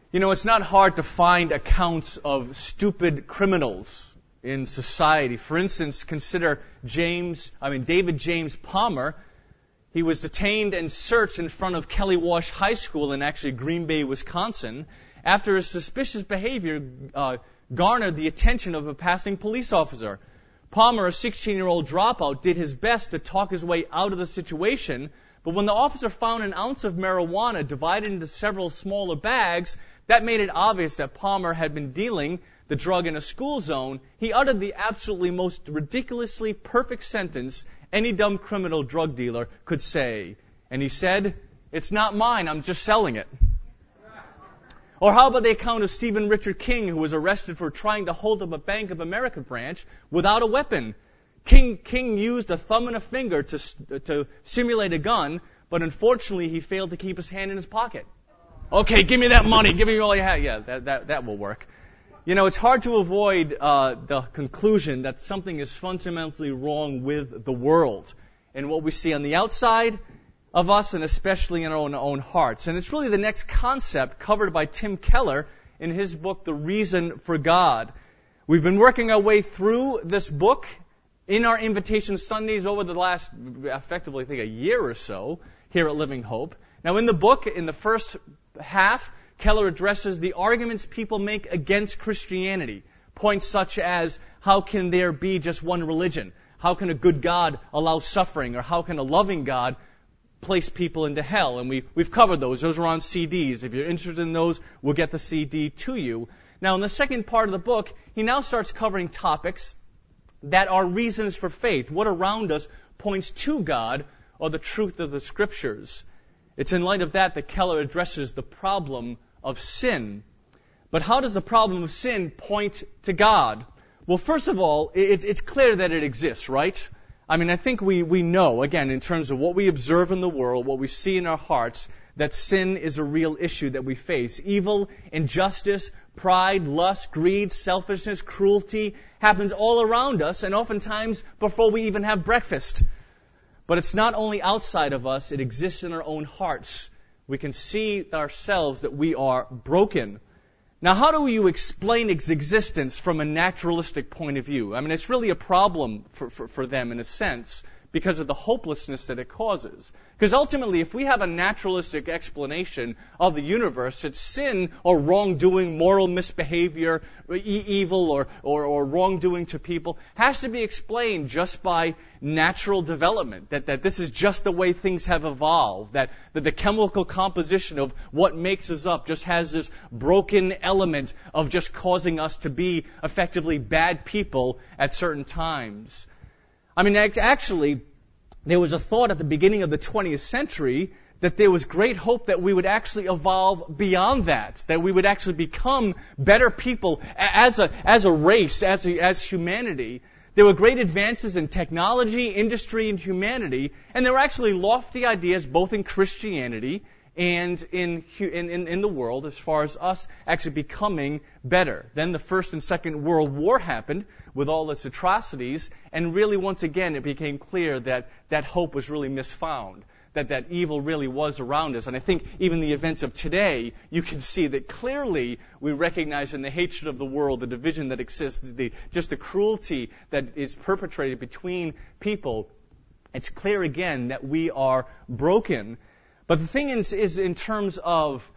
You know, it's not hard to find accounts of stupid criminals in society. For instance, consider David James Palmer. He was detained and searched in front of Kelly Walsh High School in actually Green Bay, Wisconsin, after his suspicious behavior garnered the attention of a passing police officer. Palmer, a 16-year-old dropout, did his best to talk his way out of the situation, but when the officer found an ounce of marijuana divided into several smaller bags, that made it obvious that Palmer had been dealing the drug in a school zone. He uttered the absolutely most ridiculously perfect sentence any dumb criminal drug dealer could say. And he said, "It's not mine, I'm just selling it." Or how about the account of Stephen Richard King, who was arrested for trying to hold up a Bank of America branch without a weapon? King used a thumb and a finger to simulate a gun, but unfortunately he failed to keep his hand in his pocket. Okay, give me that money. Give me all you have. Yeah, that will work. You know, it's hard to avoid the conclusion that something is fundamentally wrong with the world and what we see on the outside of us and especially in our own hearts. And it's really the next concept covered by Tim Keller in his book, The Reason for God. We've been working our way through this book in our Invitation Sundays over the last, effectively, I think, a year or so here at Living Hope. Now, in the book, in the first half, Keller addresses the arguments people make against Christianity. Points such as, how can there be just one religion? How can a good God allow suffering? Or how can a loving God place people into hell? And we've covered those. Those are on CDs. If you're interested in those, we'll get the CD to you. Now, in the second part of the book, he now starts covering topics that are reasons for faith. What around us points to God or the truth of the Scriptures. It's in light of that Keller addresses the problem of sin. But how does the problem of sin point to God? Well, first of all, it's clear that it exists, right? I mean, I think we know, again, in terms of what we observe in the world, what we see in our hearts, that sin is a real issue that we face. Evil, injustice, pride, lust, greed, selfishness, cruelty happens all around us and oftentimes before we even have breakfast. But it's not only outside of us, it exists in our own hearts. We can see ourselves that we are broken. Now, how do you explain its existence from a naturalistic point of view? I mean, it's really a problem for them in a sense because of the hopelessness that it causes. Because ultimately, if we have a naturalistic explanation of the universe, it's sin or wrongdoing, moral misbehavior, evil or wrongdoing to people, has to be explained just by natural development, that this is just the way things have evolved, that the chemical composition of what makes us up just has this broken element of just causing us to be effectively bad people at certain times. I mean, actually, there was a thought at the beginning of the 20th century that there was great hope that we would actually evolve beyond that we would actually become better people as a race, as humanity. There were great advances in technology, industry, and humanity, and there were actually lofty ideas both in Christianity and in the world as far as us actually becoming better. Then the First and Second World War happened with all its atrocities, and really once again it became clear that hope was really misfound, that evil really was around us. And I think even the events of today, you can see that clearly we recognize in the hatred of the world, the division that exists, just the cruelty that is perpetrated between people. It's clear again that we are broken. But the thing is in terms of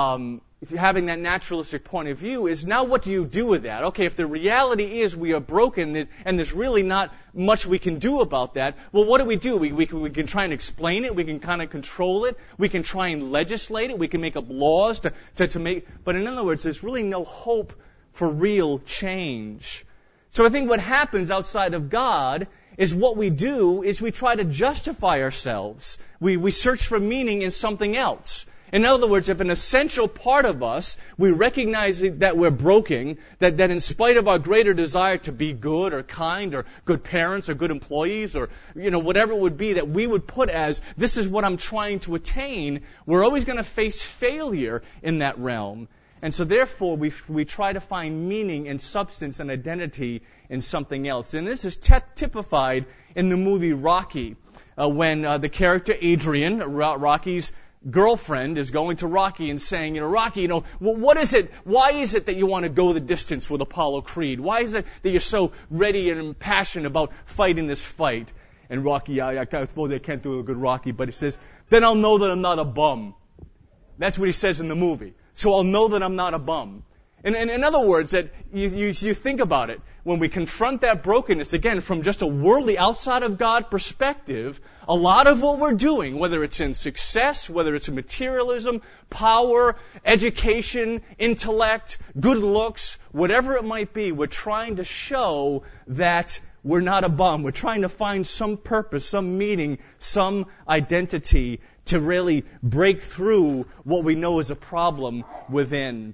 having that naturalistic point of view is now what do you do with that? Okay, if the reality is we are broken and there's really not much we can do about that, well, what do? We can try and explain it. We can kind of control it. We can try and legislate it. We can make up laws to make... But in other words, there's really no hope for real change. So I think what happens outside of God is what we do is we try to justify ourselves. We search for meaning in something else. In other words, if an essential part of us, we recognize that we're broken, that in spite of our greater desire to be good or kind or good parents or good employees or, whatever it would be that we would put as, this is what I'm trying to attain, we're always going to face failure in that realm. And so therefore, we try to find meaning and substance and identity in something else. And this is typified in the movie Rocky, when the character Adrian, Rocky's girlfriend is going to Rocky and saying, Rocky, what is it? Why is it that you want to go the distance with Apollo Creed? Why is it that you're so ready and passionate about fighting this fight? And Rocky, I suppose I can't do a good Rocky, but he says, then I'll know that I'm not a bum. That's what he says in the movie. So I'll know that I'm not a bum. And in other words, that you think about it, when we confront that brokenness, again, from just a worldly, outside of God perspective, a lot of what we're doing, whether it's in success, whether it's in materialism, power, education, intellect, good looks, whatever it might be, we're trying to show that we're not a bum. We're trying to find some purpose, some meaning, some identity to really break through what we know is a problem within.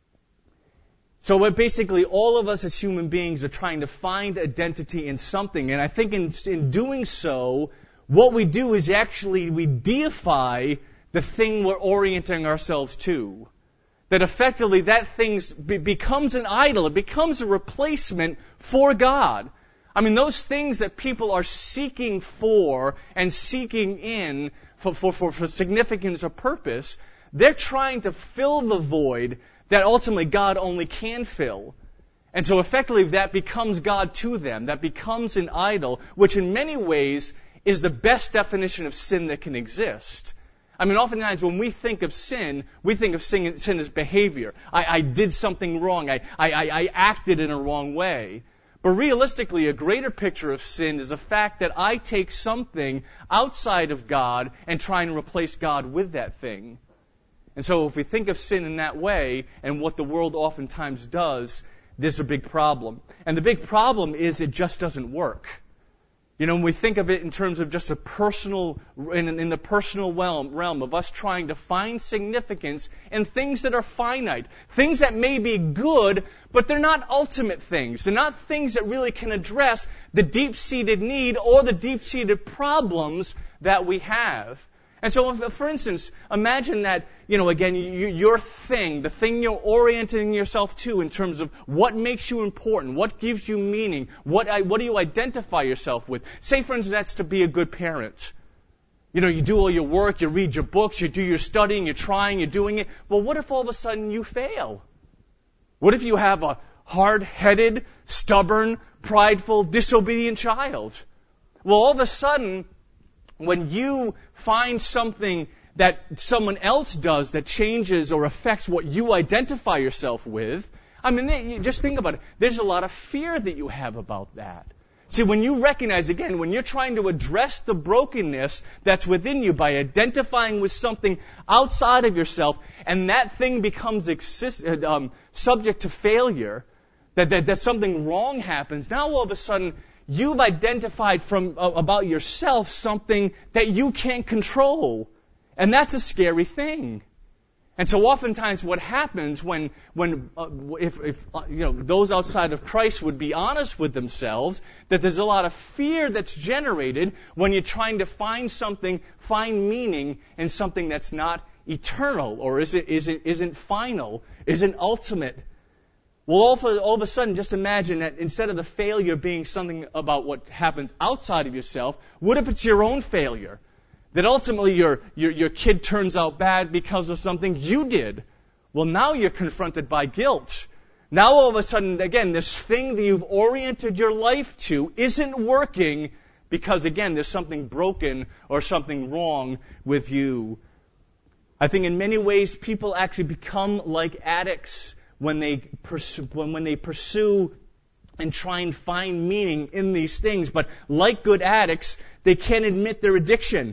So basically, all of us as human beings are trying to find identity in something. And I think in doing so, what we do is actually we deify the thing we're orienting ourselves to. That effectively that thing becomes an idol. It becomes a replacement for God. I mean, those things that people are seeking for and seeking in for significance or purpose, they're trying to fill the void that ultimately God only can fill. And so effectively that becomes God to them. That becomes an idol, which in many ways is the best definition of sin that can exist. I mean, oftentimes when we think of sin sin as behavior. I did something wrong. I acted in a wrong way. But realistically, a greater picture of sin is the fact that I take something outside of God and try and replace God with that thing. And so if we think of sin in that way, and what the world oftentimes does, there's a big problem. And the big problem is it just doesn't work. When we think of it in terms of just a personal, in the personal realm of us trying to find significance in things that are finite, things that may be good, but they're not ultimate things. They're not things that really can address the deep-seated need or the deep-seated problems that we have. And so, for instance, imagine that, again, your thing, the thing you're orienting yourself to in terms of what makes you important, what gives you meaning, what do you identify yourself with? Say, for instance, that's to be a good parent. You do all your work, you read your books, you do your studying, you're trying, you're doing it. Well, what if all of a sudden you fail? What if you have a hard-headed, stubborn, prideful, disobedient child? Well, all of a sudden, when you find something that someone else does that changes or affects what you identify yourself with, I mean, just think about it. There's a lot of fear that you have about that. See, when you recognize, again, when you're trying to address the brokenness that's within you by identifying with something outside of yourself, and that thing becomes subject to failure, that something wrong happens, now all of a sudden, you've identified about yourself something that you can't control. And that's a scary thing. And so oftentimes what happens if those outside of Christ would be honest with themselves, that there's a lot of fear that's generated when you're trying to find meaning in something that's not eternal or isn't final, isn't ultimate. Well, all of a sudden, just imagine that instead of the failure being something about what happens outside of yourself, what if it's your own failure? That ultimately your kid turns out bad because of something you did. Well, now you're confronted by guilt. Now all of a sudden, again, this thing that you've oriented your life to isn't working because, again, there's something broken or something wrong with you. I think in many ways people actually become like addicts when they pursue and try and find meaning in these things. But like good addicts, they can't admit their addiction.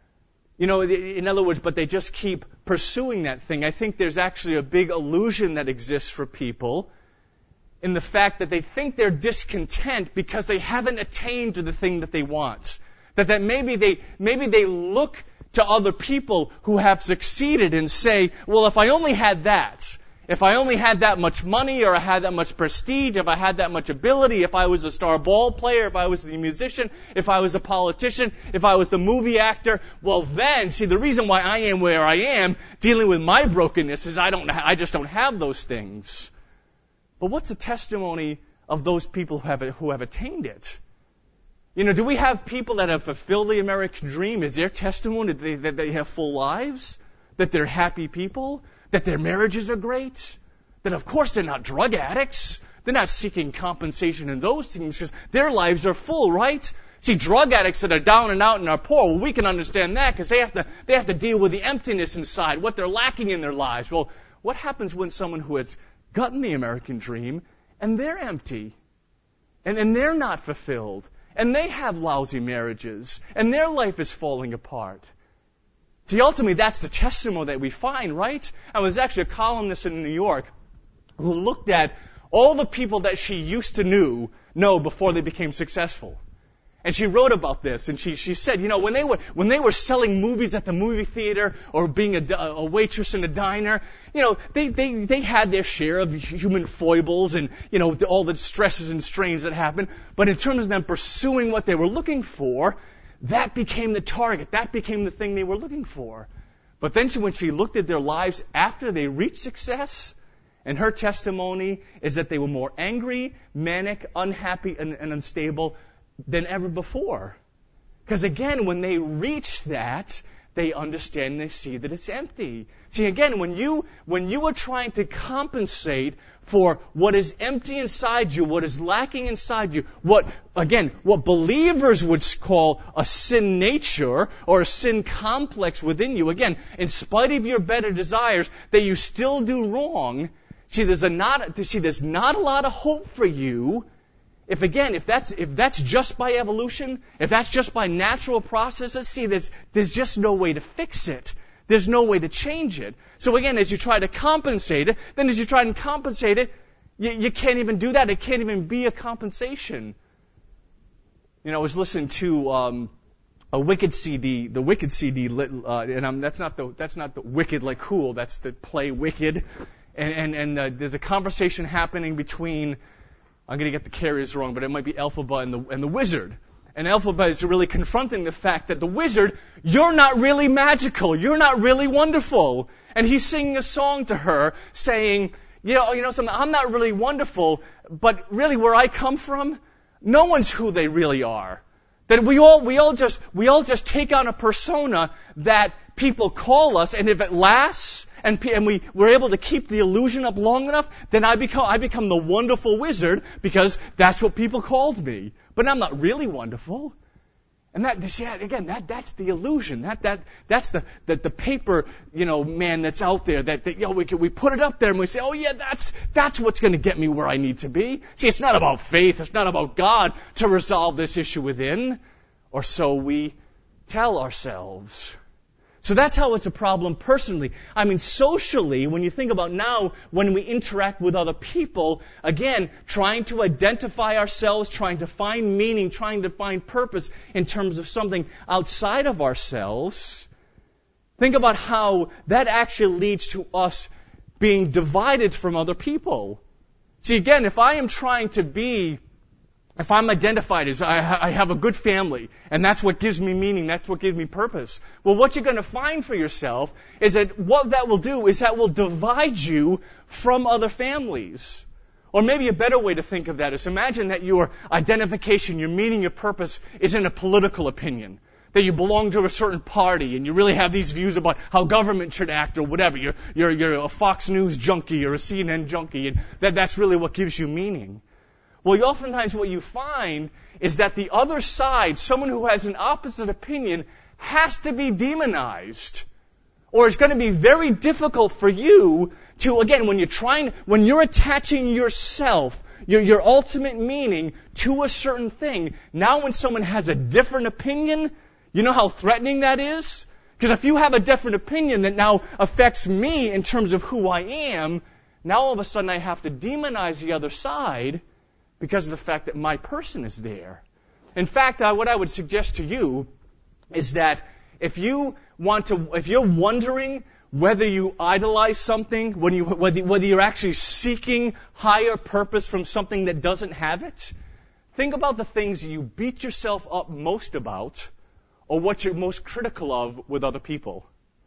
In other words, but they just keep pursuing that thing. I think there's actually a big illusion that exists for people in the fact that they think they're discontent because they haven't attained to the thing that they want. That maybe they look to other people who have succeeded and say, well, if I only had that, if I only had that much money or I had that much prestige, if I had that much ability, if I was a star ball player, if I was the musician, if I was a politician, if I was the movie actor, well then, see, the reason why I am where I am, dealing with my brokenness, is I just don't have those things. But what's the testimony of those people who have attained it? Do we have people that have fulfilled the American dream? Is their testimony that they have full lives? that they're happy people, that their marriages are great, that of course they're not drug addicts. They're not seeking compensation in those things because their lives are full, right? See, drug addicts that are down and out and are poor, well, we can understand that because they have to deal with the emptiness inside, what they're lacking in their lives. Well, what happens when someone who has gotten the American dream and they're empty and they're not fulfilled and they have lousy marriages and their life is falling apart? See, ultimately, that's the testimony that we find, right? I was actually a columnist in New York who looked at all the people that she used to know before they became successful. And she wrote about this, and she said, when they were selling movies at the movie theater or being a waitress in a diner, they had their share of human foibles and, all the stresses and strains that happen. But in terms of them pursuing what they were looking for, that became the target. That became the thing they were looking for. But then when she looked at their lives after they reached success, and her testimony is that they were more angry, manic, unhappy, and unstable than ever before. Because again, when they reach that, they understand and they see that it's empty. See, again, when you are trying to compensate for what is empty inside you, what is lacking inside you, what believers would call a sin nature or a sin complex within you, again, in spite of your better desires, that you still do wrong, there's not a lot of hope for you. If that's just by evolution, if that's just by natural processes, there's just no way to fix it. There's no way to change it. So again, as you try to compensate it, you can't even do that. It can't even be a compensation. I was listening to a Wicked CD, the Wicked CD, and that's not the Wicked like cool. That's the play Wicked, and there's a conversation happening between. I'm going to get the carriers wrong, but it might be Elphaba and the wizard. And Elphaba is really confronting the fact that the wizard, you're not really magical. You're not really wonderful. And he's singing a song to her saying, something, I'm not really wonderful, but really where I come from, no one's who they really are. That we all just take on a persona that people call us, and if it lasts, and we're able to keep the illusion up long enough, then I become the wonderful wizard because that's what people called me. But I'm not really wonderful. And that's the illusion. That's the paper, man that's out there that we put it up there and we say, oh yeah, that's what's going to get me where I need to be. See, it's not about faith. It's not about God to resolve this issue within. Or so we tell ourselves. So that's how it's a problem personally. I mean, socially, when you think about now, when we interact with other people, again, trying to identify ourselves, trying to find meaning, trying to find purpose in terms of something outside of ourselves, think about how that actually leads to us being divided from other people. See, again, if I'm identified as I have a good family, and that's what gives me meaning, that's what gives me purpose. Well, what you're going to find for yourself is that what that will do is that will divide you from other families. Or maybe a better way to think of that is imagine that your identification, your meaning, your purpose is in a political opinion. That you belong to a certain party and you really have these views about how government should act or whatever. You're a Fox News junkie or a CNN junkie, and that's really what gives you meaning. Well, oftentimes what you find is that the other side, someone who has an opposite opinion, has to be demonized. Or it's going to be very difficult for you to, again, when you're attaching yourself, your ultimate meaning to a certain thing, now when someone has a different opinion, you know how threatening that is? Because if you have a different opinion that now affects me in terms of who I am, now all of a sudden I have to demonize the other side because of the fact that my person is there. In fact, what I would suggest to you is that if you're wondering whether you idolize something, whether you're actually seeking higher purpose from something that doesn't have it, think about the things you beat yourself up most about, or what you're most critical of with other people.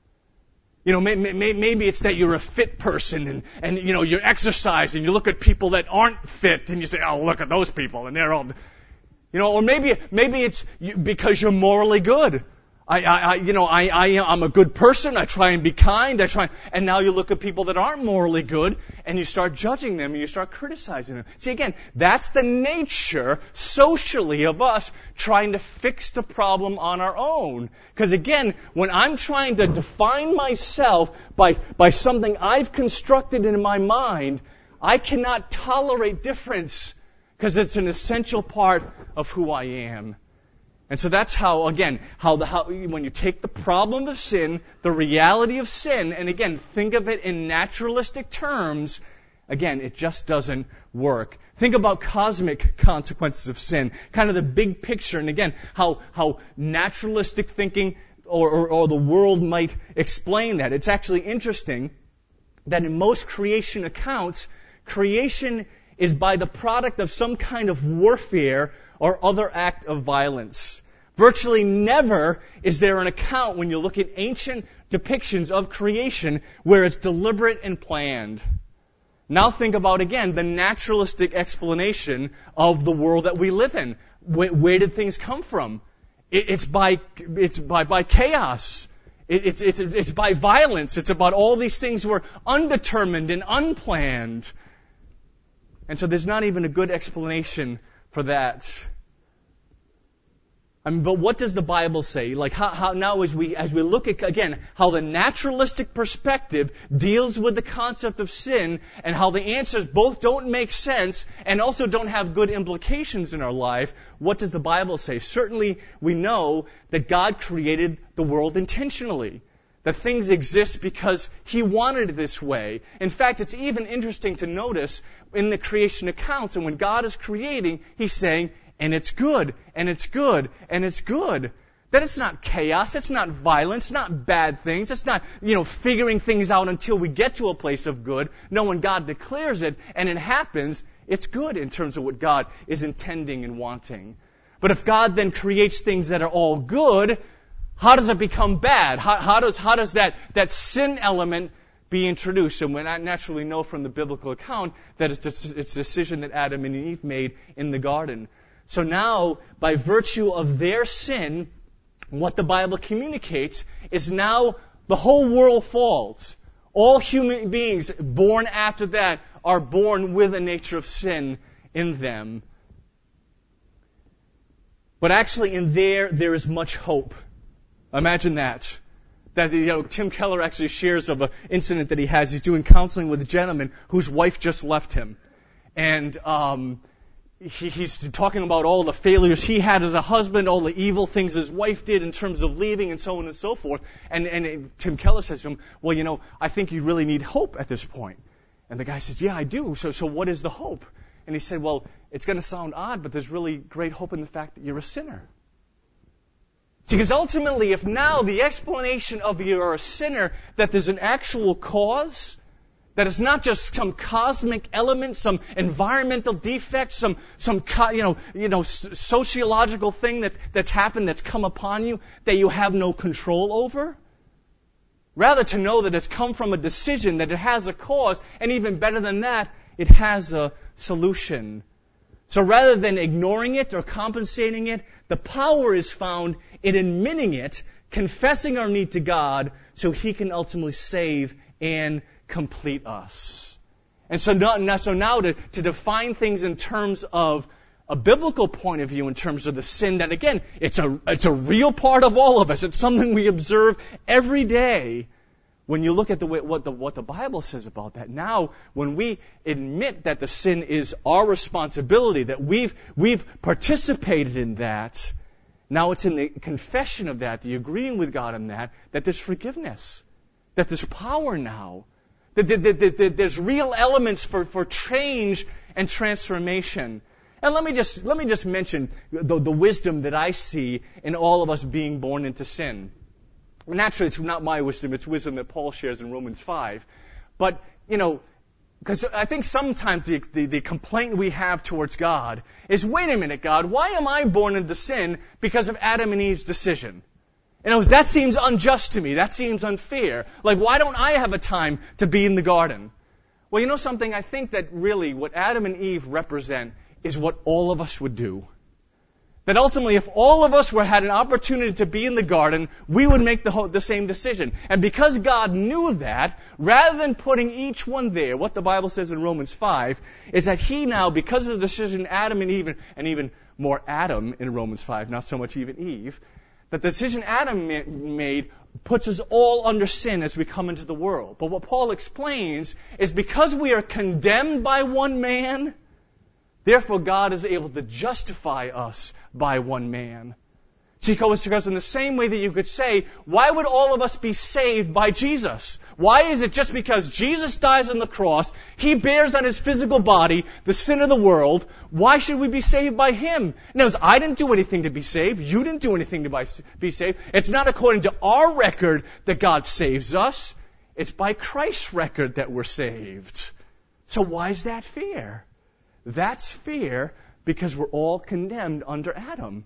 Maybe it's that you're a fit person and you're exercising. You look at people that aren't fit and you say, oh, look at those people and they're all, or maybe it's because you're morally good. I'm a good person. I try and be kind. And now you look at people that aren't morally good, and you start judging them, and you start criticizing them. See, again, that's the nature, socially, of us trying to fix the problem on our own. Because again, when I'm trying to define myself by something I've constructed in my mind, I cannot tolerate difference, because it's an essential part of who I am. And so that's how when you take the problem of sin, the reality of sin, and again, think of it in naturalistic terms, again, it just doesn't work. Think about cosmic consequences of sin, kind of the big picture, and again, how naturalistic thinking or the world might explain that. It's actually interesting that in most creation accounts, creation is by the product of some kind of warfare or other act of violence. Virtually never is there an account, when you look at ancient depictions of creation, where it's deliberate and planned. Now think about, again, the naturalistic explanation of the world that we live in. Where did things come from? It's by chaos. It's by violence. It's about all these things were undetermined and unplanned. And so there's not even a good explanation for that. But what does the Bible say? Like how now as we look at, again, how the naturalistic perspective deals with the concept of sin, and how the answers both don't make sense and also don't have good implications in our life, what does the Bible say? Certainly we know that God created the world intentionally. That things exist because He wanted it this way. In fact, it's even interesting to notice in the creation accounts, and when God is creating, He's saying, and it's good, and it's good, and it's good. That it's not chaos, it's not violence, it's not bad things, it's not, figuring things out until we get to a place of good. No, when God declares it, and it happens, it's good in terms of what God is intending and wanting. But if God then creates things that are all good, how does it become bad? How does that sin element be introduced? And we naturally know from the biblical account that it's a decision that Adam and Eve made in the garden. So now, by virtue of their sin, what the Bible communicates is now the whole world falls. All human beings born after that are born with a nature of sin in them. But actually in there is much hope. Imagine that. That Tim Keller actually shares of an incident that he has. He's doing counseling with a gentleman whose wife just left him. And he's talking about all the failures he had as a husband, all the evil things his wife did in terms of leaving, and so on and so forth. And Tim Keller says to him, well, I think you really need hope at this point. And the guy says, yeah, I do. So what is the hope? And he said, well, it's going to sound odd, but there's really great hope in the fact that you're a sinner. See, because ultimately, if now the explanation of you're a sinner, that there's an actual cause, that it's not just some cosmic element, some environmental defect, some sociological thing that's happened, that's come upon you, that you have no control over. Rather to know that it's come from a decision, that it has a cause, and even better than that, it has a solution. So rather than ignoring it or compensating it, the power is found in admitting it, confessing our need to God, so He can ultimately save and complete us. And so now to define things in terms of a biblical point of view, in terms of the sin, that again, it's a real part of all of us. It's something we observe every day. When you look at what the Bible says about that, now when we admit that the sin is our responsibility, that we've participated in that, now it's in the confession of that, the agreeing with God in that there's forgiveness, that there's power now, that there's real elements for change and transformation. And let me just mention the wisdom that I see in all of us being born into sin. Naturally, it's not my wisdom, it's wisdom that Paul shares in Romans 5. But, because I think sometimes the complaint we have towards God is, wait a minute, God, why am I born into sin because of Adam and Eve's decision? That seems unjust to me. That seems unfair. Like, why don't I have a time to be in the garden? Well, you know something? I think that really what Adam and Eve represent is what all of us would do. That ultimately, if all of us had an opportunity to be in the garden, we would make the same decision. And because God knew that, rather than putting each one there, what the Bible says in Romans 5 is that He now, because of the decision Adam and Eve, and even more Adam in Romans 5, not so much even Eve, that the decision Adam made puts us all under sin as we come into the world. But what Paul explains is because we are condemned by one man, therefore God is able to justify us by one man. See, because in the same way that you could say, why would all of us be saved by Jesus? Why is it just because Jesus dies on the cross, He bears on His physical body the sin of the world, why should we be saved by Him? No, I didn't do anything to be saved. You didn't do anything to be saved. It's not according to our record that God saves us. It's by Christ's record that we're saved. So why is that fair? That's fair because we're all condemned under Adam.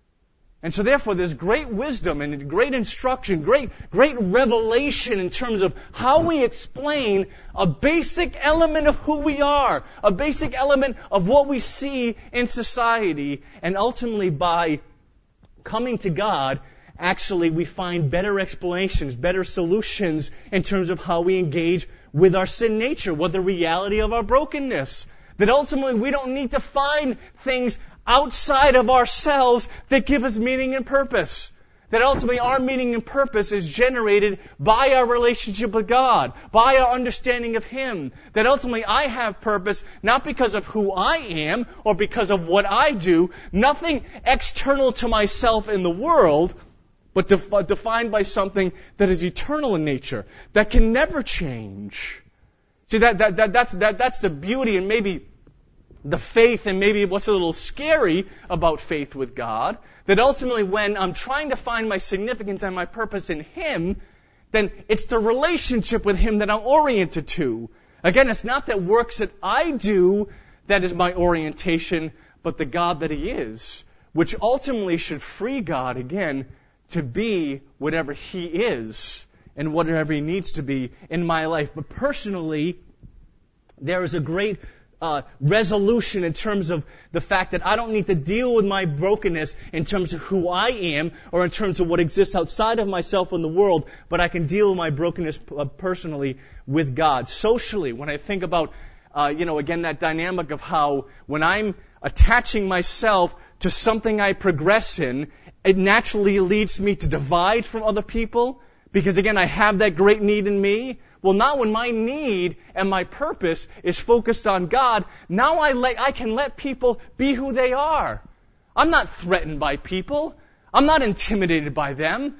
And so therefore there's great wisdom and great instruction, great revelation in terms of how we explain a basic element of who we are, a basic element of what we see in society, and ultimately by coming to God, actually we find better explanations, better solutions in terms of how we engage with our sin nature, with the reality of our brokenness. That ultimately we don't need to find things outside of ourselves that give us meaning and purpose. That ultimately our meaning and purpose is generated by our relationship with God, by our understanding of Him. That ultimately I have purpose not because of who I am or because of what I do, nothing external to myself in the world, but defined by something that is eternal in nature, that can never change. See, that's the beauty and maybe the faith and maybe what's a little scary about faith with God. That ultimately when I'm trying to find my significance and my purpose in Him, then it's the relationship with Him that I'm oriented to. Again, it's not that works that I do that is my orientation, but the God that He is, which ultimately should free God, again, to be whatever He is and whatever He needs to be in my life. But personally, there is a great resolution in terms of the fact that I don't need to deal with my brokenness in terms of who I am or in terms of what exists outside of myself in the world, but I can deal with my brokenness personally with God. Socially, when I think about, again, that dynamic of how when I'm attaching myself to something I progress in, it naturally leads me to divide from other people because, again, I have that great need in me. Well, now when my need and my purpose is focused on God, now I can let people be who they are. I'm not threatened by people. I'm not intimidated by them.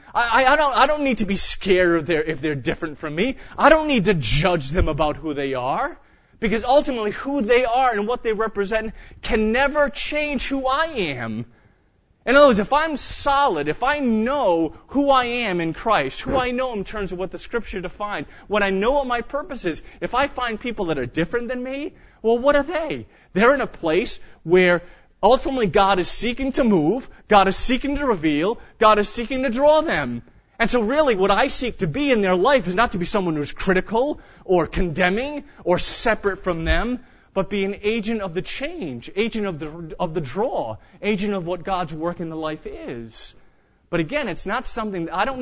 I don't need to be scared if they're different from me. I don't need to judge them about who they are. Because ultimately who they are and what they represent can never change who I am. In other words, if I'm solid, if I know who I am in Christ, who I know in terms of what the Scripture defines, when I know what my purpose is, if I find people that are different than me, well, what are they? They're in a place where ultimately God is seeking to move, God is seeking to reveal, God is seeking to draw them. And so really what I seek to be in their life is not to be someone who's critical or condemning or separate from them, but be an agent of the change, agent of the draw, agent of what God's work in the life is. But again, it's not something that I don't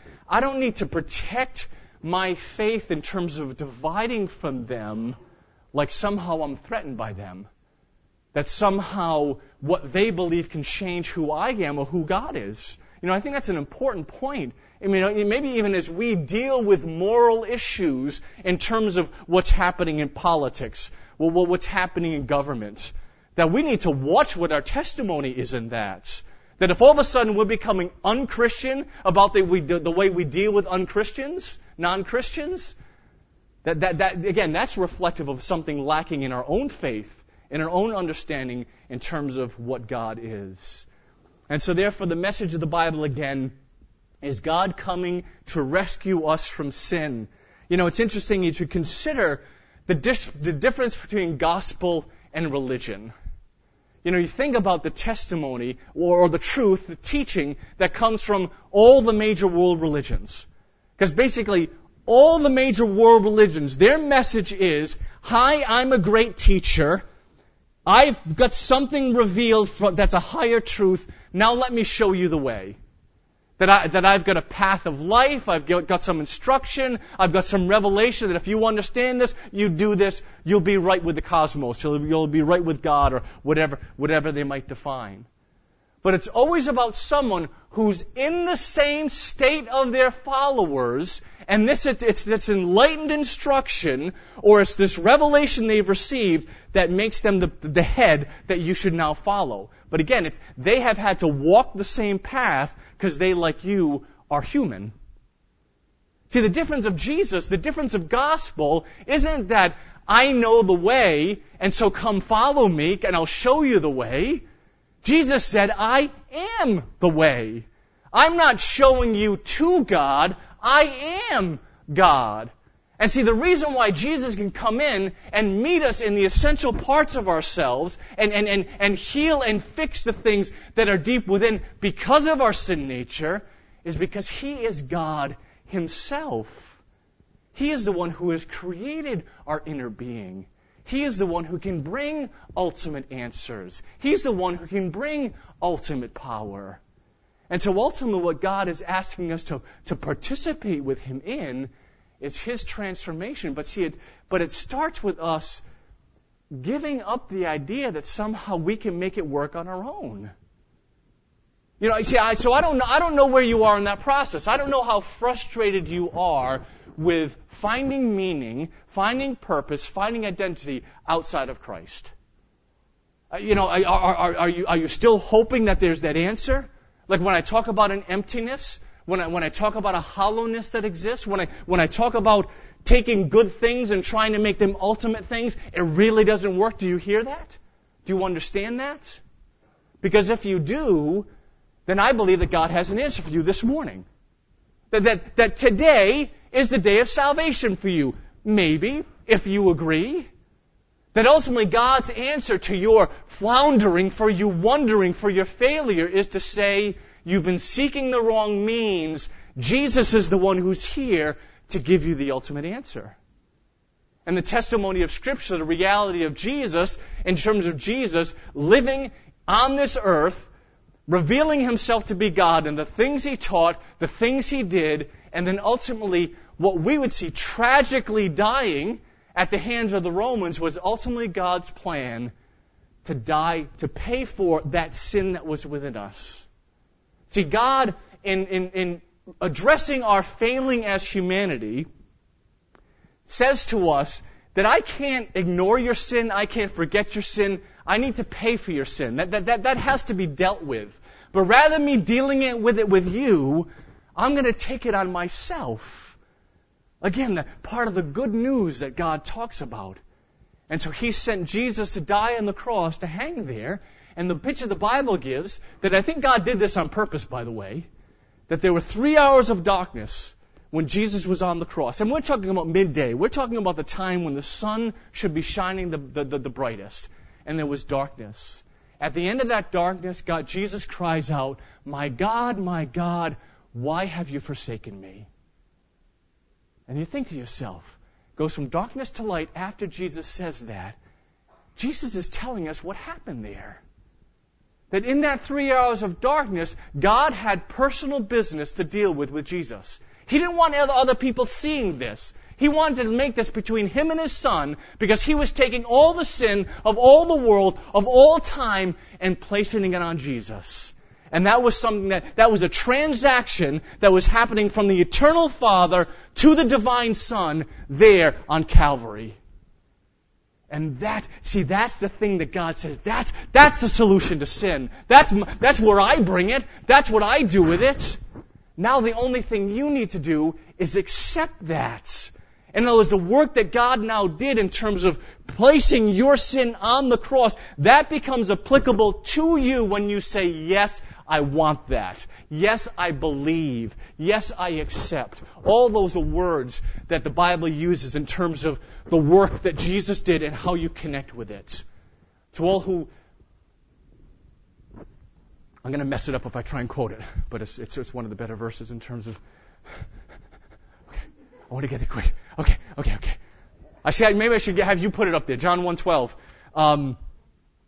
need to protect my faith in terms of dividing from them like somehow I'm threatened by them. That somehow what they believe can change who I am or who God is. I think that's an important point. I mean, maybe even as we deal with moral issues in terms of what's happening in politics, what's happening in government, that we need to watch what our testimony is in that. That if all of a sudden we're becoming unchristian about the way we deal with unchristians, non-Christians, that again, that's reflective of something lacking in our own faith, in our own understanding in terms of what God is. And so therefore the message of the Bible again is God coming to rescue us from sin. It's interesting to consider the difference between gospel and religion. You think about the testimony or the truth, the teaching that comes from all the major world religions. Because basically, all the major world religions, their message is, hi, I'm a great teacher, I've got something revealed that's a higher truth. Now let me show you the way. That I've got a path of life, I've got some instruction, I've got some revelation that if you understand this, you do this, you'll be right with the cosmos, you'll be right with God, or whatever they might define. But it's always about someone who's in the same state of their followers, and it's this enlightened instruction, or it's this revelation they've received that makes them the head that you should now follow. But again, they have had to walk the same path because they, like you, are human. See, the difference of Jesus, the difference of gospel, isn't that I know the way, and so come follow me, and I'll show you the way. Jesus said, I am the way. I'm not showing you to God, I am God. And see, the reason why Jesus can come in and meet us in the essential parts of ourselves and heal and fix the things that are deep within because of our sin nature is because He is God Himself. He is the one who has created our inner being. He is the one who can bring ultimate answers. He's the one who can bring ultimate power. And so ultimately what God is asking us to participate with Him in is His transformation. But it starts with us giving up the idea that somehow we can make it work on our own. You know, so I don't know where you are in that process. I don't know how frustrated you are with finding meaning, finding purpose, finding identity outside of Christ. Are you still hoping that there's that answer? Like when I talk about an emptiness, when I talk about a hollowness that exists, when I talk about taking good things and trying to make them ultimate things, it really doesn't work. Do you hear that? Do you understand that? Because if you do, then I believe that God has an answer for you this morning. That today is the day of salvation for you. Maybe, if you agree. That ultimately God's answer to your floundering, for you wondering, for your failure, is to say, you've been seeking the wrong means. Jesus is the one who's here to give you the ultimate answer. And the testimony of Scripture, the reality of Jesus, in terms of Jesus living on this earth, revealing Himself to be God and the things He taught, the things He did, and then ultimately what we would see tragically dying at the hands of the Romans was ultimately God's plan to die, to pay for that sin that was within us. See, God, in addressing our failing as humanity, says to us that I can't ignore your sin, I can't forget your sin, I need to pay for your sin. That has to be dealt with. But rather than me dealing with it with you, I'm going to take it on myself. Again, part of the good news that God talks about. And so He sent Jesus to die on the cross, to hang there. And the picture the Bible gives, that I think God did this on purpose, by the way, that there were 3 hours of darkness when Jesus was on the cross. And we're talking about midday. We're talking about the time when the sun should be shining the brightest. And there was darkness. At the end of that darkness, Jesus cries out, my God, why have you forsaken me? And you think to yourself, goes from darkness to light after Jesus says that. Jesus is telling us what happened there. That in that 3 hours of darkness, God had personal business to deal with Jesus. He didn't want other people seeing this. He wanted to make this between Him and His Son because He was taking all the sin of all the world, of all time, and placing it on Jesus. And that was something that was a transaction that was happening from the eternal Father to the divine Son there on Calvary. And that's the thing that God says, that's the solution to sin. That's where I bring it. That's what I do with it. Now the only thing you need to do is accept that. And it was the work that God now did in terms of placing your sin on the cross. That becomes applicable to you when you say, yes, I want that. Yes, I believe. Yes, I accept. All those are words that the Bible uses in terms of the work that Jesus did and how you connect with it. To all who... I'm going to mess it up if I try and quote it, but it's one of the better verses in terms of... Okay, I want to get it quick. Okay. Maybe I should have you put it up there. John 1:12.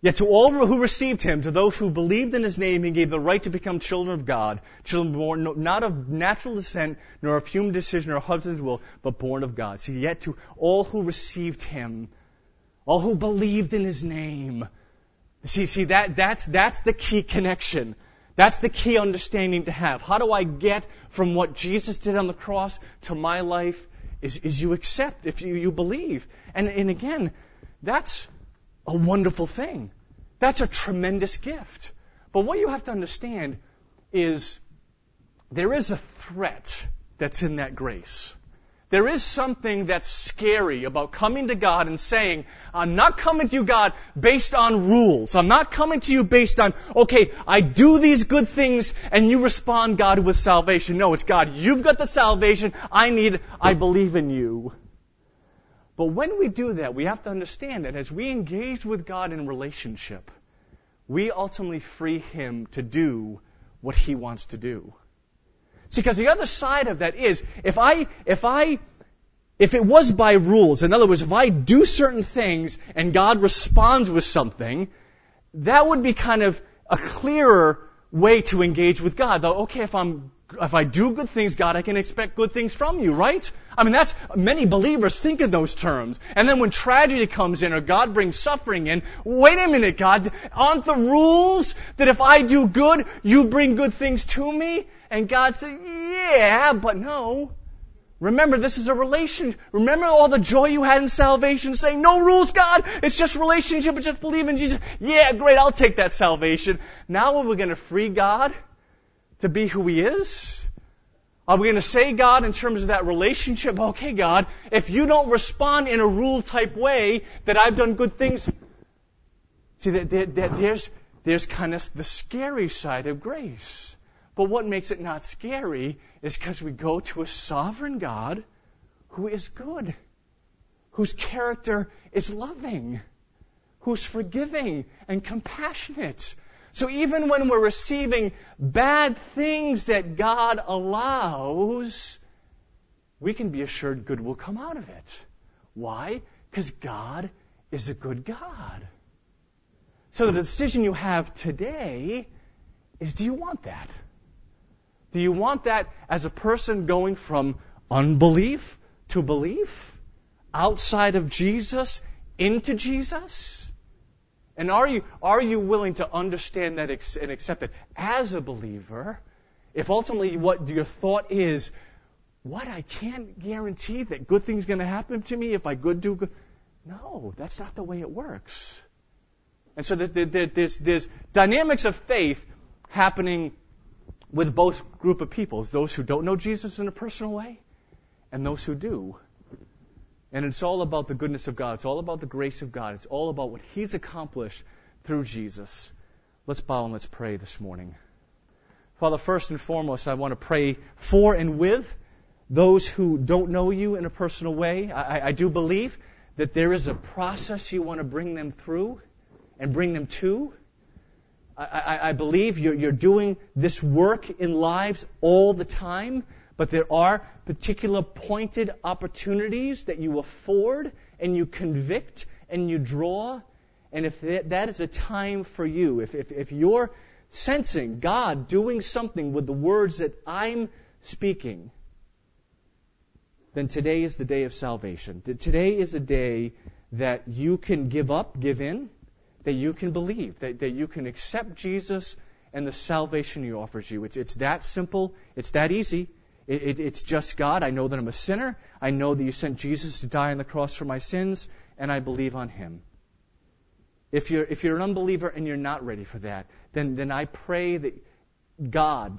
Yet to all who received him, to those who believed in his name, he gave the right to become children of God, children born not of natural descent, nor of human decision or husband's will, but born of God. See, yet to all who received him, all who believed in his name. See, that's the key connection. That's the key understanding to have. How do I get from what Jesus did on the cross to my life? Is you accept, if you believe. And again, that's a wonderful thing. That's a tremendous gift. But what you have to understand is there is a threat that's in that grace. There is something that's scary about coming to God and saying, I'm not coming to you, God, based on rules. I'm not coming to you based on, okay, I do these good things and you respond, God, with salvation. No, it's God, you've got the salvation I believe in you. But when we do that, we have to understand that as we engage with God in relationship, we ultimately free him to do what he wants to do. See, because the other side of that is, if it was by rules, in other words, if I do certain things and God responds with something, that would be kind of a clearer way to engage with God. Though, okay, if I do good things, God, I can expect good things from you, right? I mean, many believers think in those terms. And then when tragedy comes in or God brings suffering in, wait a minute, God, aren't the rules that if I do good, you bring good things to me? And God said, yeah, but no. Remember, this is a relationship. Remember all the joy you had in salvation, saying, no rules, God, it's just relationship, it's just believe in Jesus. Yeah, great, I'll take that salvation. Now are we going to free God to be who he is? Are we going to say, God, in terms of that relationship, okay, God, if you don't respond in a rule-type way that I've done good things? See, there's kind of the scary side of grace. But what makes it not scary is because we go to a sovereign God who is good, whose character is loving, who's forgiving and compassionate. So even when we're receiving bad things that God allows, we can be assured good will come out of it. Why? Because God is a good God. So the decision you have today is, do you want that? Do you want that as a person going from unbelief to belief? Outside of Jesus into Jesus? And are you willing to understand that and accept it as a believer? If ultimately what your thought is, what, I can't guarantee that good things are going to happen to me if I do good. No, that's not the way it works. And so there's dynamics of faith happening with both group of peoples, those who don't know Jesus in a personal way and those who do. And it's all about the goodness of God. It's all about the grace of God. It's all about what he's accomplished through Jesus. Let's bow and let's pray this morning. Father, first and foremost, I want to pray for and with those who don't know you in a personal way. I do believe that there is a process you want to bring them through and bring them to. I believe you're doing this work in lives all the time, but there are particular pointed opportunities that you afford and you convict and you draw. And if that is a time for you, if you're sensing God doing something with the words that I'm speaking, then today is the day of salvation. Today is a day that you can give up, give in, that you can believe, that you can accept Jesus and the salvation he offers you. It's that simple. It's that easy. It's just, God, I know that I'm a sinner. I know that you sent Jesus to die on the cross for my sins, and I believe on him. If you're an unbeliever and you're not ready for that, then I pray to God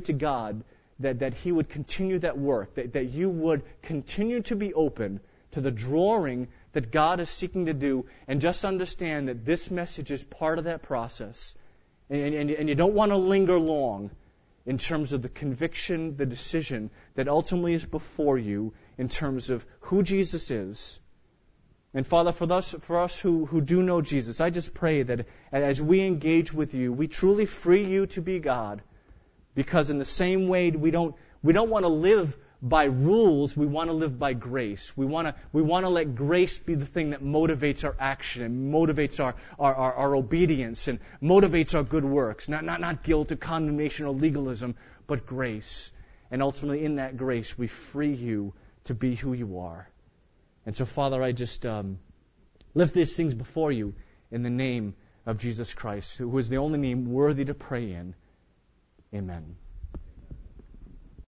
that he would continue that work, that you would continue to be open to the drawing that God is seeking to do, and just understand that this message is part of that process. And you don't want to linger long in terms of the conviction, the decision that ultimately is before you in terms of who Jesus is. And Father, for us who do know Jesus, I just pray that as we engage with you, we truly free you to be God. Because in the same way, we don't want to live by rules. We want to live by grace. We want to let grace be the thing that motivates our action and motivates our obedience and motivates our good works. Not guilt or condemnation or legalism, but grace. And ultimately in that grace we free you to be who you are. And so, Father, I just lift these things before you in the name of Jesus Christ, who is the only name worthy to pray in. Amen.